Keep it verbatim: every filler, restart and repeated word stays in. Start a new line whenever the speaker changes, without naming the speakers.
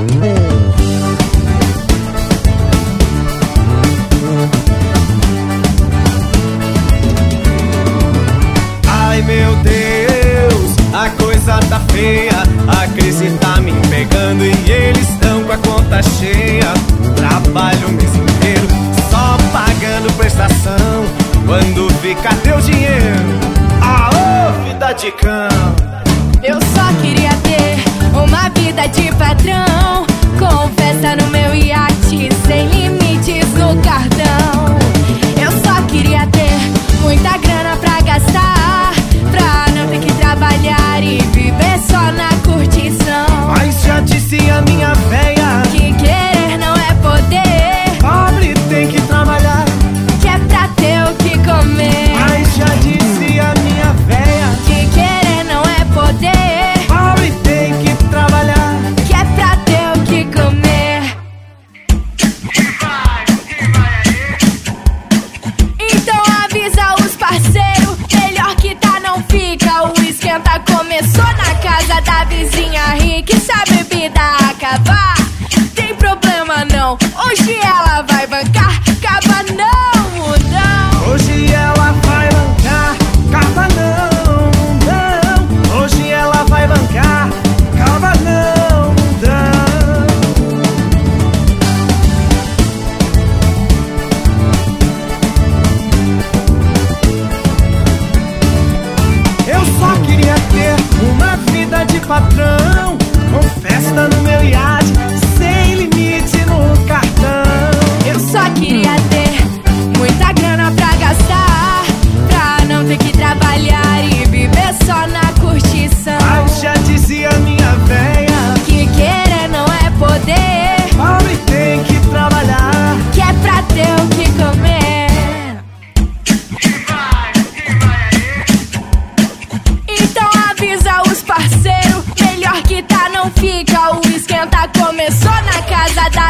Ai meu Deus, a coisa tá feia, a crise tá me pegando e eles estão com a conta cheia. Trabalho o mês inteiro, só pagando prestação. Quando fica teu dinheiro, aô, vida de cão.
Eu só queria ter uma vida de patrão, com festa no meu iate, sem limites no cartão. Eu só queria ter muita grana pra gastar, pra não ter que trabalhar e viver só na curtição.
Mas já disse a minha véia
que querer não é poder,
pobre tem que trabalhar,
que é pra ter o que comer.
Mas já disse a minha véia
que querer não é poder,
pobre tem que trabalhar,
que é pra ter o que comer. Então avisa os parceiros, melhor que tá não fica. O esquenta começou na casa da vizinha rica. E se a bebida acabar, tem problema não, hoje ela vai bancar. Acaba não, não.
Hoje ela vai bancar, acaba não, não. Hoje ela vai bancar, acaba não, não. Eu só queria ter uma vida de patrão, com festa no meu iate, sem limite no cartão.
Eu só queria ter muita grana pra gastar, pra não ter que trabalhar e viver só na curtição.
Mas já dizia minha véia
que querer não é poder,
pobre tem que trabalhar,
que é pra ter o que comer. Então avisa os parceiros, melhor que tá não fica. O esquenta começou na casa da